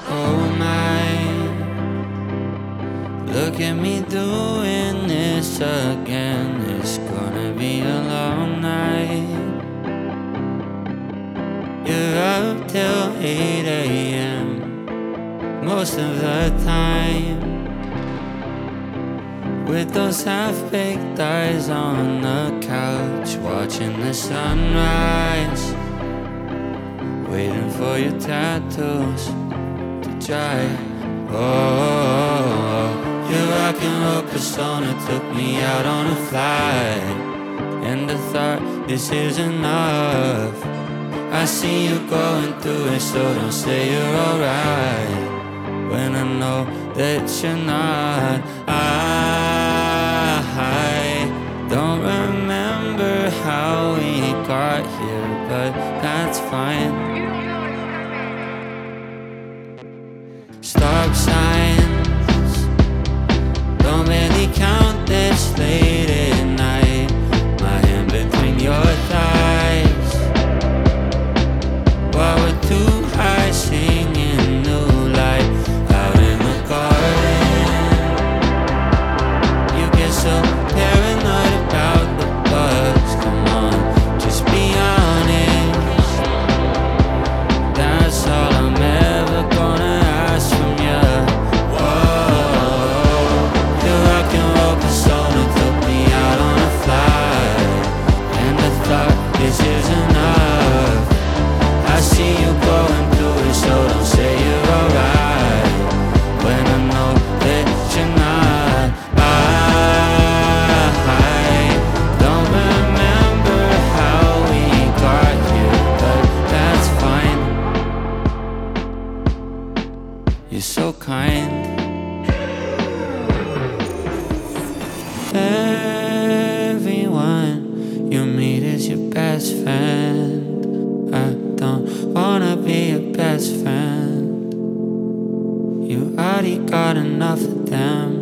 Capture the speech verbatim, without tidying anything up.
Oh my, look at me doing this again. It's gonna be a long night. You're up till eight a.m. most of the time, with those half-baked eyes on the couch, watching the sunrise, waiting for your tattoos to dry. Oh, your rock and roll persona took me out on a flight, and I thought, this is enough. I see you going through it, so don't say you're alright when I know that you're not. I don't remember how we got here, but that's fine. Stop signs don't really count this late at night. My hand between your thighs while we're too high, singing new light out in the garden. You get so paranoid about the bugs. Come on, just be honest. That's all I'm ever gonna ask from you. Whoa, your rock and roll persona took me out on a flight, and I thought, this is enough. I see you going through it, so don't say you're alright when I know that you're not. I don't remember how we got here, but that's fine. You're so kind. Everyone you meet is your best friend. I don't wanna be your best friend. You already got enough of them.